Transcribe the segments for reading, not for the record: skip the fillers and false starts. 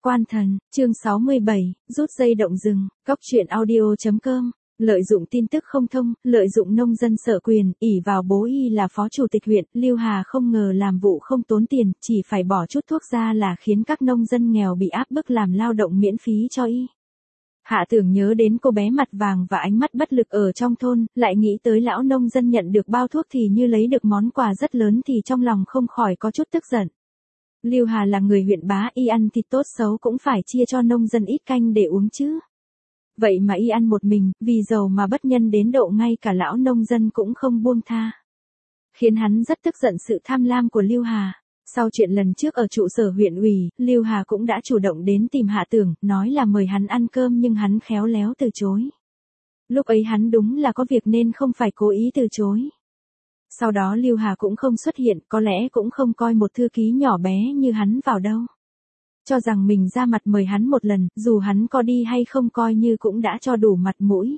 Quan thần, chương 67, rút dây động rừng, góc truyện audio.com. Lợi dụng tin tức không thông, lợi dụng nông dân sở quyền, ỷ vào bố y là phó chủ tịch huyện, Lưu Hà không ngờ làm vụ không tốn tiền, chỉ phải bỏ chút thuốc ra là khiến các nông dân nghèo bị áp bức làm lao động miễn phí cho y. Hạ Tưởng nhớ đến cô bé mặt vàng và ánh mắt bất lực ở trong thôn, lại nghĩ tới lão nông dân nhận được bao thuốc thì như lấy được món quà rất lớn thì trong lòng không khỏi có chút tức giận. Lưu Hà là người huyện bá, y ăn thịt tốt xấu cũng phải chia cho nông dân ít canh để uống chứ. Vậy mà y ăn một mình, vì giàu mà bất nhân đến độ ngay cả lão nông dân cũng không buông tha. Khiến hắn rất tức giận sự tham lam của Lưu Hà. Sau chuyện lần trước ở trụ sở huyện ủy, Lưu Hà cũng đã chủ động đến tìm Hạ Tưởng, nói là mời hắn ăn cơm nhưng hắn khéo léo từ chối. Lúc ấy hắn đúng là có việc nên không phải cố ý từ chối. Sau đó Lưu Hà cũng không xuất hiện, có lẽ cũng không coi một thư ký nhỏ bé như hắn vào đâu. Cho rằng mình ra mặt mời hắn một lần, dù hắn có đi hay không coi như cũng đã cho đủ mặt mũi.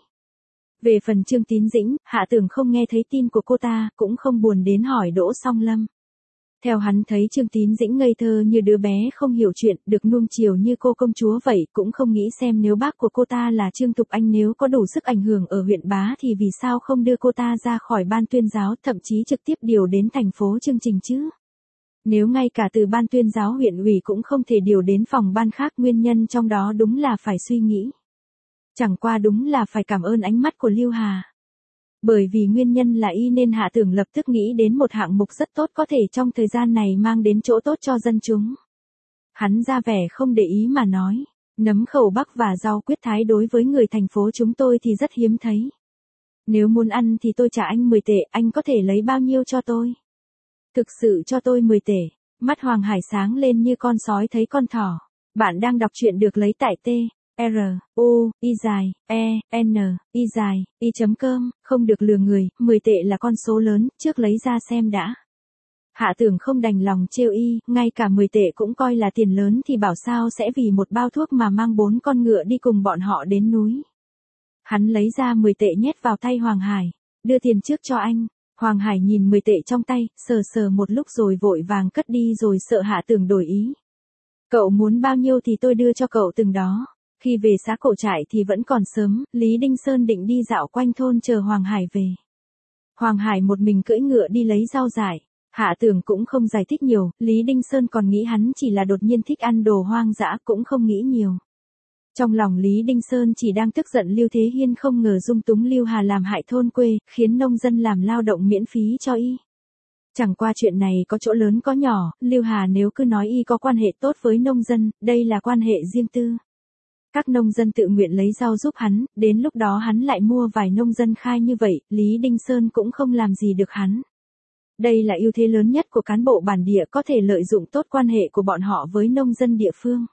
Về phần Trương Tín Dĩnh, Hạ Tưởng không nghe thấy tin của cô ta, cũng không buồn đến hỏi Đỗ Song Lâm. Theo hắn thấy Trương Tín Dĩnh ngây thơ như đứa bé không hiểu chuyện, được nuông chiều như cô công chúa vậy, cũng không nghĩ xem nếu bác của cô ta là Trương Thục Anh nếu có đủ sức ảnh hưởng ở huyện bá thì vì sao không đưa cô ta ra khỏi ban tuyên giáo, thậm chí trực tiếp điều đến thành phố chương trình chứ. Nếu ngay cả từ ban tuyên giáo huyện ủy cũng không thể điều đến phòng ban khác, nguyên nhân trong đó đúng là phải suy nghĩ. Chẳng qua đúng là phải cảm ơn ánh mắt của Lưu Hà. Bởi vì nguyên nhân là y nên Hạ Tưởng lập tức nghĩ đến một hạng mục rất tốt có thể trong thời gian này mang đến chỗ tốt cho dân chúng. Hắn ra vẻ không để ý mà nói, nấm khẩu bắc và rau quyết thái đối với người thành phố chúng tôi thì rất hiếm thấy. Nếu muốn ăn thì tôi trả anh 10 tệ, anh có thể lấy bao nhiêu cho tôi? Thực sự cho tôi 10 tệ. Mắt Hoàng Hải sáng lên như con sói thấy con thỏ. Bạn đang đọc truyện được lấy tại t-r-u-i-n-i-c-om, không được lừa người, 10 tệ là con số lớn, trước lấy ra xem đã. Hạ Tưởng không đành lòng trêu y, ngay cả 10 tệ cũng coi là tiền lớn thì bảo sao sẽ vì một bao thuốc mà mang 4 con ngựa đi cùng bọn họ đến núi. Hắn lấy ra 10 tệ nhét vào tay Hoàng Hải, đưa tiền trước cho anh. Hoàng Hải nhìn 10 tệ trong tay, sờ sờ một lúc rồi vội vàng cất đi rồi sợ Hạ Tưởng đổi ý. Cậu muốn bao nhiêu thì tôi đưa cho cậu từng đó. Khi về xã Cổ Trại thì vẫn còn sớm, Lý Đinh Sơn định đi dạo quanh thôn chờ Hoàng Hải về. Hoàng Hải một mình cưỡi ngựa đi lấy rau dại. Hạ Tưởng cũng không giải thích nhiều, Lý Đinh Sơn còn nghĩ hắn chỉ là đột nhiên thích ăn đồ hoang dã, cũng không nghĩ nhiều. Trong lòng Lý Đinh Sơn chỉ đang tức giận Lưu Thế Hiên không ngờ dung túng Lưu Hà làm hại thôn quê, khiến nông dân làm lao động miễn phí cho y. Chẳng qua chuyện này có chỗ lớn có nhỏ, Lưu Hà nếu cứ nói y có quan hệ tốt với nông dân, đây là quan hệ riêng tư. Các nông dân tự nguyện lấy rau giúp hắn, đến lúc đó hắn lại mua vài nông dân khai như vậy, Lý Đinh Sơn cũng không làm gì được hắn. Đây là ưu thế lớn nhất của cán bộ bản địa, có thể lợi dụng tốt quan hệ của bọn họ với nông dân địa phương.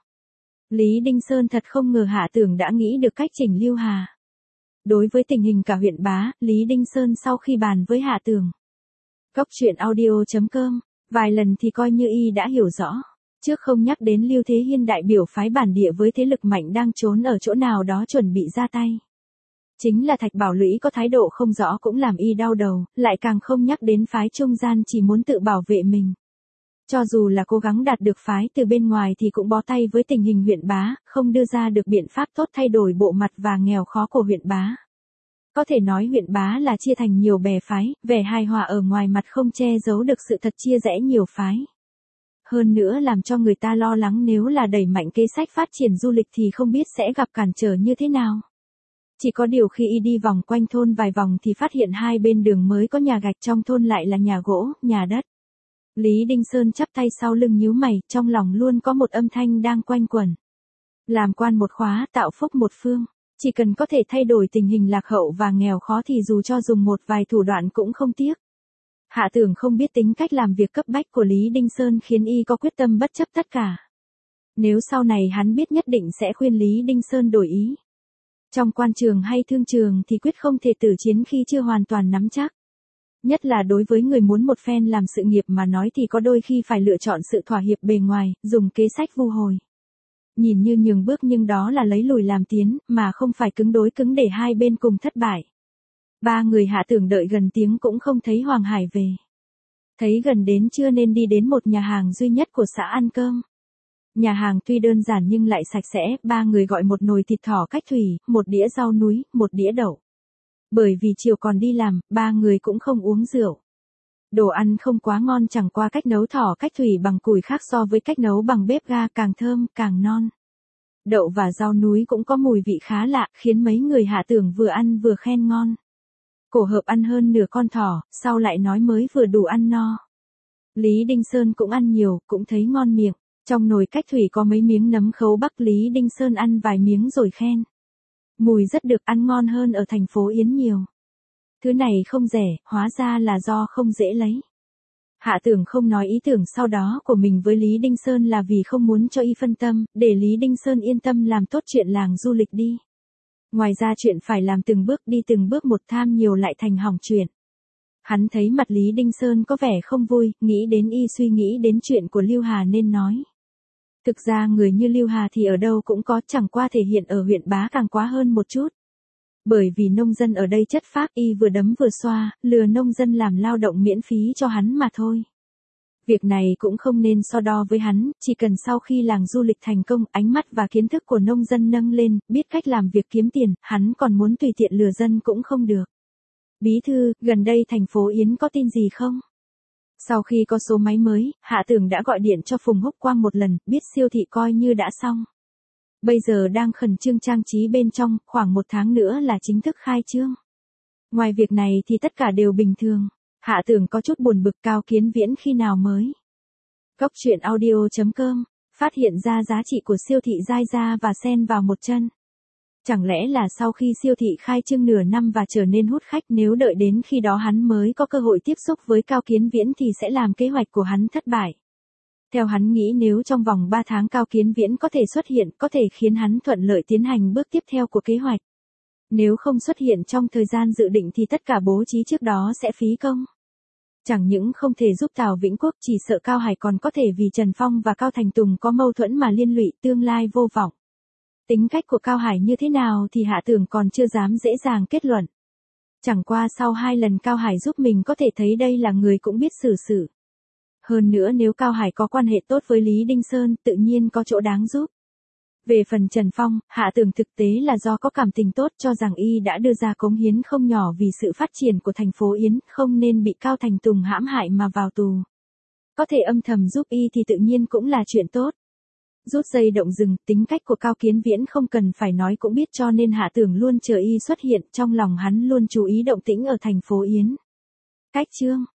Lý Đinh Sơn thật không ngờ Hạ Tưởng đã nghĩ được cách chỉnh Lưu Hà. Đối với tình hình cả huyện bá, Lý Đinh Sơn sau khi bàn với Hạ Tưởng. Góc truyện audio.com, vài lần thì coi như y đã hiểu rõ. Trước không nhắc đến Lưu Thế Hiên đại biểu phái bản địa với thế lực mạnh đang trốn ở chỗ nào đó chuẩn bị ra tay. Chính là Thạch Bảo Lũy có thái độ không rõ cũng làm y đau đầu, lại càng không nhắc đến phái trung gian chỉ muốn tự bảo vệ mình. Cho dù là cố gắng đạt được phái từ bên ngoài thì cũng bó tay với tình hình huyện bá, không đưa ra được biện pháp tốt thay đổi bộ mặt và nghèo khó của huyện bá. Có thể nói huyện bá là chia thành nhiều bè phái, vẻ hài hòa ở ngoài mặt không che giấu được sự thật chia rẽ nhiều phái. Hơn nữa làm cho người ta lo lắng nếu là đẩy mạnh kế sách phát triển du lịch thì không biết sẽ gặp cản trở như thế nào. Chỉ có điều khi y đi vòng quanh thôn vài vòng thì phát hiện hai bên đường mới có nhà gạch, trong thôn lại là nhà gỗ, nhà đất. Lý Đinh Sơn chắp tay sau lưng nhíu mày, trong lòng luôn có một âm thanh đang quanh quẩn. Làm quan một khóa, tạo phúc một phương. Chỉ cần có thể thay đổi tình hình lạc hậu và nghèo khó thì dù cho dùng một vài thủ đoạn cũng không tiếc. Hạ Tưởng không biết tính cách làm việc cấp bách của Lý Đinh Sơn khiến y có quyết tâm bất chấp tất cả. Nếu sau này hắn biết nhất định sẽ khuyên Lý Đinh Sơn đổi ý. Trong quan trường hay thương trường thì quyết không thể tử chiến khi chưa hoàn toàn nắm chắc. Nhất là đối với người muốn một phen làm sự nghiệp mà nói thì có đôi khi phải lựa chọn sự thỏa hiệp bề ngoài, dùng kế sách vu hồi. Nhìn như nhường bước nhưng đó là lấy lùi làm tiến, mà không phải cứng đối cứng để hai bên cùng thất bại. Ba người Hạ Tưởng đợi gần tiếng cũng không thấy Hoàng Hải về. Thấy gần đến trưa nên đi đến một nhà hàng duy nhất của xã ăn cơm. Nhà hàng tuy đơn giản nhưng lại sạch sẽ, ba người gọi một nồi thịt thỏ cách thủy, một đĩa rau núi, một đĩa đậu. Bởi vì chiều còn đi làm, ba người cũng không uống rượu. Đồ ăn không quá ngon, chẳng qua cách nấu thỏ cách thủy bằng củi khác so với cách nấu bằng bếp ga, càng thơm, càng non. Đậu và rau núi cũng có mùi vị khá lạ, khiến mấy người Hạ Tưởng vừa ăn vừa khen ngon. Cổ Hợp ăn hơn nửa con thỏ, sau lại nói mới vừa đủ ăn no. Lý Đinh Sơn cũng ăn nhiều, cũng thấy ngon miệng. Trong nồi cách thủy có mấy miếng nấm khấu bắc, Lý Đinh Sơn ăn vài miếng rồi khen. Mùi rất được, ăn ngon hơn ở thành phố Yến nhiều. Thứ này không rẻ, hóa ra là do không dễ lấy. Hạ Tưởng không nói ý tưởng sau đó của mình với Lý Đinh Sơn là vì không muốn cho y phân tâm, để Lý Đinh Sơn yên tâm làm tốt chuyện làng du lịch đi. Ngoài ra chuyện phải làm từng bước đi từng bước một, tham nhiều lại thành hỏng chuyện. Hắn thấy mặt Lý Đinh Sơn có vẻ không vui, nghĩ đến y suy nghĩ đến chuyện của Lưu Hà nên nói. Thực ra người như Lưu Hà thì ở đâu cũng có, chẳng qua thể hiện ở huyện Bá càng quá hơn một chút. Bởi vì nông dân ở đây chất phác, y vừa đấm vừa xoa, lừa nông dân làm lao động miễn phí cho hắn mà thôi. Việc này cũng không nên so đo với hắn, chỉ cần sau khi làng du lịch thành công, ánh mắt và kiến thức của nông dân nâng lên, biết cách làm việc kiếm tiền, hắn còn muốn tùy tiện lừa dân cũng không được. Bí thư, gần đây thành phố Yến có tin gì không? Sau khi có số máy mới, Hạ Tưởng đã gọi điện cho Phùng Húc Quang một lần, biết siêu thị coi như đã xong. Bây giờ đang khẩn trương trang trí bên trong, khoảng 1 tháng nữa là chính thức khai trương. Ngoài việc này thì tất cả đều bình thường. Hạ Tưởng có chút buồn bực, Cao Kiến Viễn khi nào mới. Góc truyện audio.com, phát hiện ra giá trị của siêu thị Giai Gia và xen vào một chân. Chẳng lẽ là sau khi siêu thị khai trương nửa năm và trở nên hút khách, nếu đợi đến khi đó hắn mới có cơ hội tiếp xúc với Cao Kiến Viễn thì sẽ làm kế hoạch của hắn thất bại. Theo hắn nghĩ nếu trong vòng 3 tháng Cao Kiến Viễn có thể xuất hiện, có thể khiến hắn thuận lợi tiến hành bước tiếp theo của kế hoạch. Nếu không xuất hiện trong thời gian dự định thì tất cả bố trí trước đó sẽ phí công. Chẳng những không thể giúp Tào Vĩnh Quốc, chỉ sợ Cao Hải còn có thể vì Trần Phong và Cao Thành Tùng có mâu thuẫn mà liên lụy, tương lai vô vọng. Tính cách của Cao Hải như thế nào thì Hạ Tưởng còn chưa dám dễ dàng kết luận. Chẳng qua sau 2 lần Cao Hải giúp mình có thể thấy đây là người cũng biết xử sự. Hơn nữa nếu Cao Hải có quan hệ tốt với Lý Đinh Sơn, tự nhiên có chỗ đáng giúp. Về phần Trần Phong, Hạ Tưởng thực tế là do có cảm tình tốt, cho rằng y đã đưa ra cống hiến không nhỏ vì sự phát triển của thành phố Yến, không nên bị Cao Thành Tùng hãm hại mà vào tù. Có thể âm thầm giúp y thì tự nhiên cũng là chuyện tốt. Rút dây động rừng, tính cách của Cao Kiến Viễn không cần phải nói cũng biết, cho nên Hạ Tưởng luôn chờ y xuất hiện, trong lòng hắn luôn chú ý động tĩnh ở thành phố Yến. Cách chương